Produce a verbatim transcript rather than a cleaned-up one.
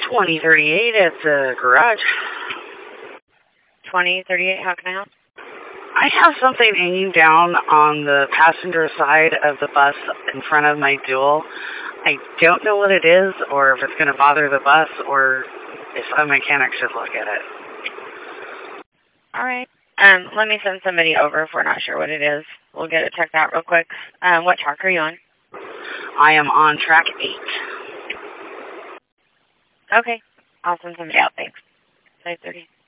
twenty thirty-eight at the garage. twenty thirty-eight, how can I help? I have something hanging down on the passenger side of the bus in front of my dual. I don't know what it is, or if it's going to bother the bus, or if a mechanic should look at it. All right. Um, let me send somebody over if we're not sure what it is. We'll get it checked out real quick. Um, what track are you on? I am on track eight. Okay. I'll send somebody out. Thanks. five thirty.